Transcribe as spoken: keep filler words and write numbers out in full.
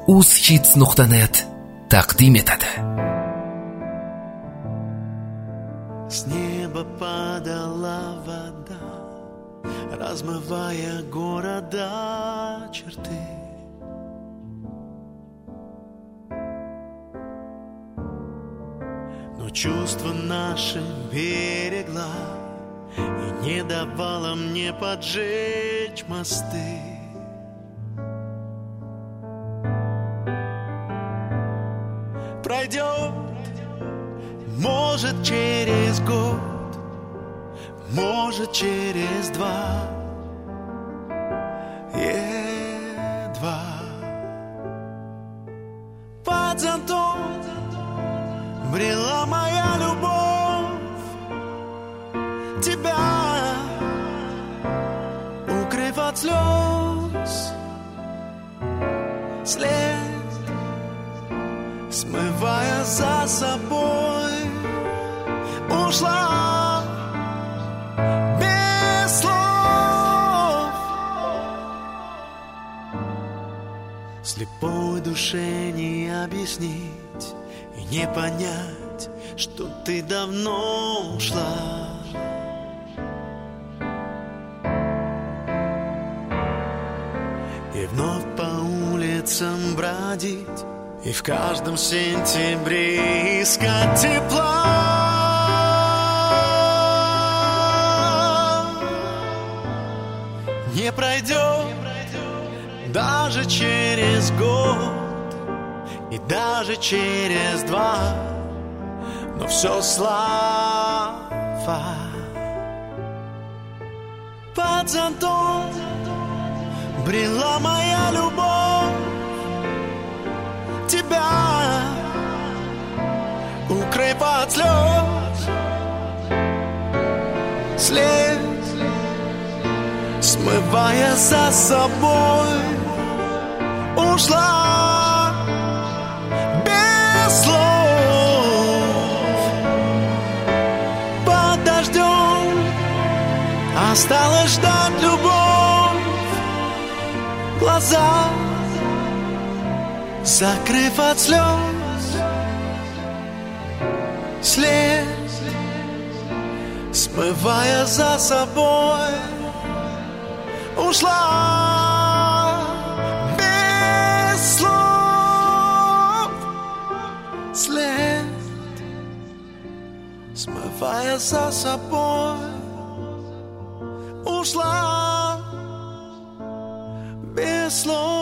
uzhits nuqta net taqdim etadi. С неба падала вода, размывая города черты. Но чувство наше берегла и не давала мне поджечь мосты. Пройдет, может, через год, может, через два, едва. Под зонтом брела моя любовь, тебя укрыв от слез, след, смывая за собой, ушла без слов. Слепой душе не объяснить и не понять, что ты давно ушла. И вновь по улицам бродить, и в каждом сентябре искать тепла. Не пройдет даже через год и даже через два, но все слава. Под зонтом брела моя любовь, тебя укрыв от слез, след, смывая за собой, ушла без слов. Под дождем осталось ждать любовь, глаза закрыв от слез, след, смывая за собой, ушла без слов, след, смывая за собой, ушла без слов.